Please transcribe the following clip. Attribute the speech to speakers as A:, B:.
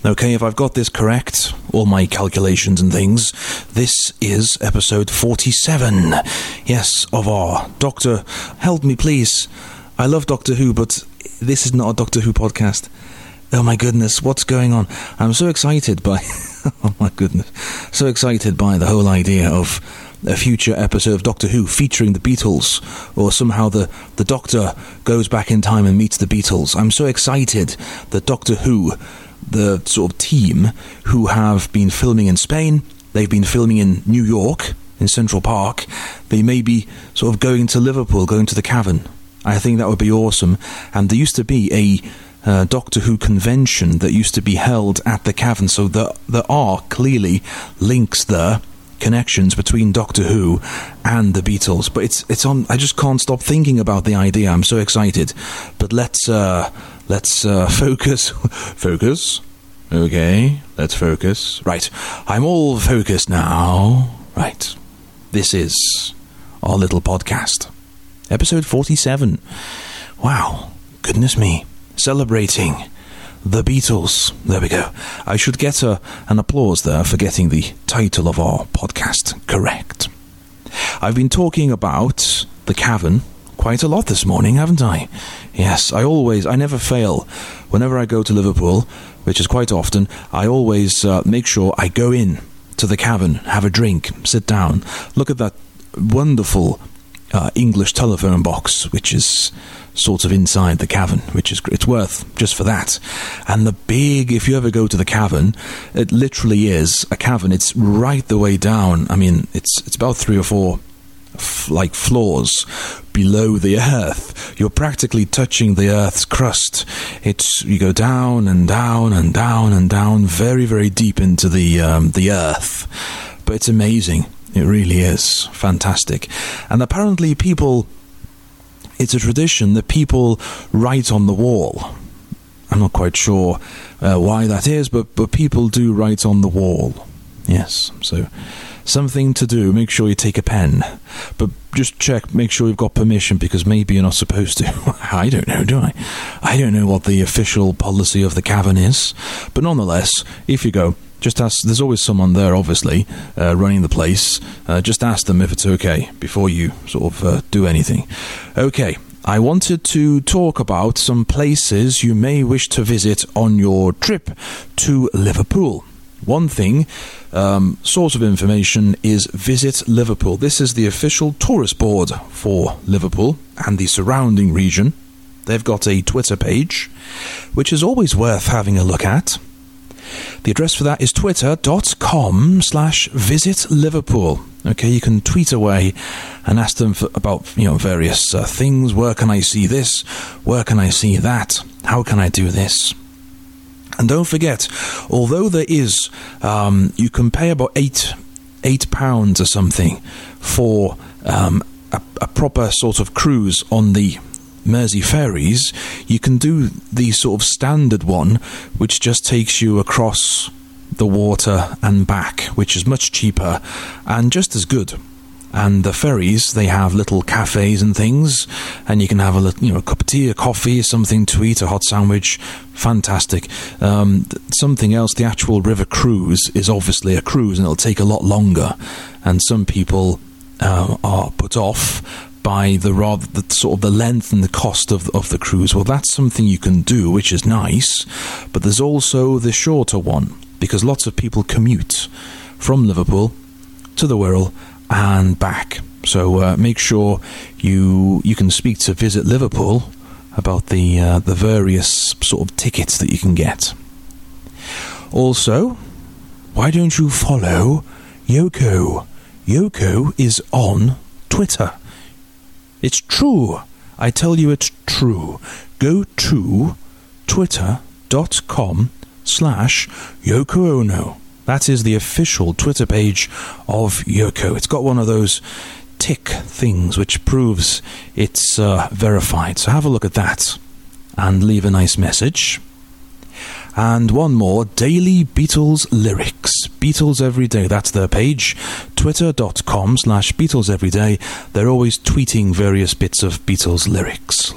A: Okay, if I've got this correct, all my calculations and things, this is episode 47. Yes, of our Doctor... Help me, please. I love Doctor Who, but this is not a Doctor Who podcast. Oh my goodness, what's going on? I'm so excited by... oh my goodness. So excited by the whole idea of a future episode of Doctor Who featuring the Beatles, or somehow the Doctor goes back in time and meets the Beatles. I'm so excited that Doctor Who, the sort of team who have been filming in Spain, they've been filming in New York, in Central Park, they may be sort of going to Liverpool, going to the Cavern. I think that would be awesome. And there used to be a Doctor Who convention that used to be held at the Cavern, so there are clearly links there, connections between Doctor Who and the Beatles. But it's on. I just can't stop thinking about the idea. I'm so excited. But let's focus. Focus. Okay, let's focus. Right, I'm all focused now. Right, this is our little podcast, episode 47. Wow, goodness me, celebrating the Beatles. There we go. I should get an applause there for getting the title of our podcast correct. I've been talking about the Cavern quite a lot this morning, haven't I? Yes, I never fail. Whenever I go to Liverpool, which is quite often, I always make sure I go in to the Cavern, have a drink, sit down, look at that wonderful English telephone box, which is sort of inside the Cavern, which is it's worth just for that. And the big, if you ever go to the Cavern, it literally is a cavern. It's right the way down. I mean, it's about 3 or 4 floors below the earth. You're practically touching the earth's crust. You go down and down and down and down, very, very deep into the earth. But it's amazing. It really is fantastic. And apparently it's a tradition that people write on the wall. I'm not quite sure why that is, but people do write on the wall. Yes, so something to do. Make sure you take a pen. But just check, make sure you've got permission, because maybe you're not supposed to. I don't know, do I? I don't know what the official policy of the Cavern is. But nonetheless, if you go, just ask. There's always someone there, obviously, running the place. Just ask them if it's okay before you sort of do anything. Okay, I wanted to talk about some places you may wish to visit on your trip to Liverpool. One thing, source of information is Visit Liverpool. This is the official tourist board for Liverpool and the surrounding region. They've got a Twitter page, which is always worth having a look at. The address for that is twitter.com/Visit Liverpool. Okay, you can tweet away and ask them about various things. Where can I see this? Where can I see that? How can I do this? And don't forget, although there is, you can pay about £8 or something for a proper sort of cruise on the Mersey ferries, you can do the sort of standard one, which just takes you across the water and back, which is much cheaper and just as good. And the ferries, they have little cafes and things, and you can have a cup of tea, a coffee, something to eat, a hot sandwich. Fantastic. Something else, the actual river cruise is obviously a cruise, and it'll take a lot longer. And some people are put off by the length and the cost of the cruise. Well, that's something you can do, which is nice. But there's also the shorter one, because lots of people commute from Liverpool to the Wirral and back. So make sure you can speak to Visit Liverpool about the various sort of tickets that you can get. Also, why don't you follow Yoko? Yoko is on Twitter. It's true. I tell you, it's true. Go to twitter.com/Yoko Ono. That is the official Twitter page of Yoko. It's got one of those tick things which proves it's verified. So have a look at that and leave a nice message. And one more, Daily Beatles Lyrics. Beatles Every Day, that's their page. Twitter.com/Beatles Every Day. They're always tweeting various bits of Beatles lyrics.